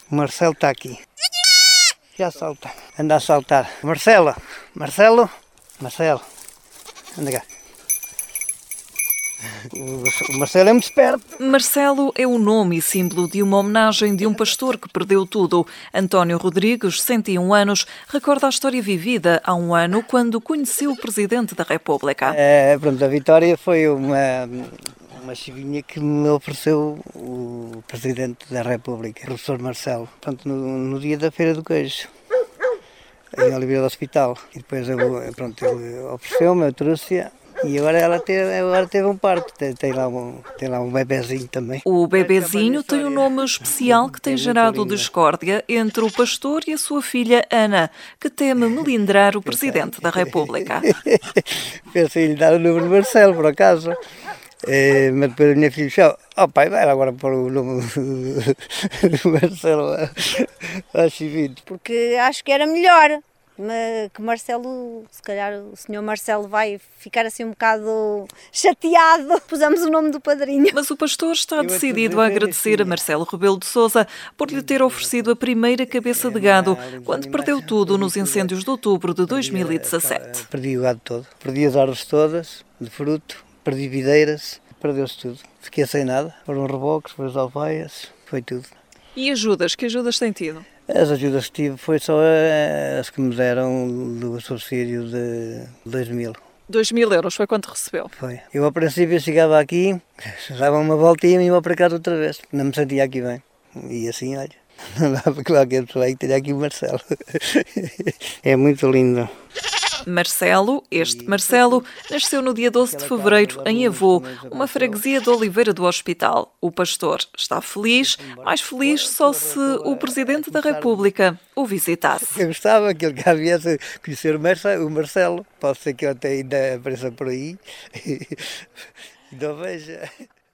O Marcelo está aqui. Já salta. Anda a saltar. Marcelo. Anda cá. O Marcelo é muito esperto. Marcelo é o nome e símbolo de uma homenagem de um pastor que perdeu tudo. António Rodrigues, 101 anos, recorda a história vivida há um ano quando conheceu o Presidente da República. A vitória foi uma chivinha que me ofereceu o Presidente da República, o professor Marcelo, no dia da Feira do Queijo, em Oliveira do Hospital. E depois ele ofereceu-me, eu trouxe-a. E agora teve um parto, tem lá um bebezinho também. O bebezinho tem um nome especial que tem gerado discórdia entre o pastor e a sua filha Ana, que teme melindrar o Presidente da República. Pensei em lhe dar o número de Marcelo, por acaso. Mas depois a minha filha disse, pai, vai agora pôr o nome do Marcelo a Chivinho. Porque acho que era melhor. Que Marcelo, se calhar o senhor Marcelo vai ficar assim um bocado chateado. Pusemos o nome do padrinho. Mas o pastor está decidido a agradecer a Marcelo Rebelo de Sousa por lhe ter oferecido a primeira cabeça de gado, quando perdeu tudo nos incêndios de outubro de 2017. Perdi o gado todo, perdi as árvores todas de fruto, perdi videiras, perdeu-se tudo. Fiquei sem nada, foram reboques, foram as alfaias, foi tudo. E ajudas? Que ajudas tem tido? As ajudas que tive foi só as que me deram do subsídio de 2.000. 2.000 euros foi quanto recebeu? Foi. Eu ao princípio chegava aqui, dava uma voltinha e ia para casa outra vez. Não me sentia aqui bem. E assim, olha, não dá para qualquer pessoa que tenha aqui o Marcelo. É muito lindo. Marcelo, nasceu no dia 12 de fevereiro em Avô, uma freguesia de Oliveira do Hospital. O pastor está feliz, mais feliz só se o Presidente da República o visitasse. Eu gostava que ele cá viesse conhecer o Marcelo. Pode ser que eu até ainda apareça por aí. Então veja.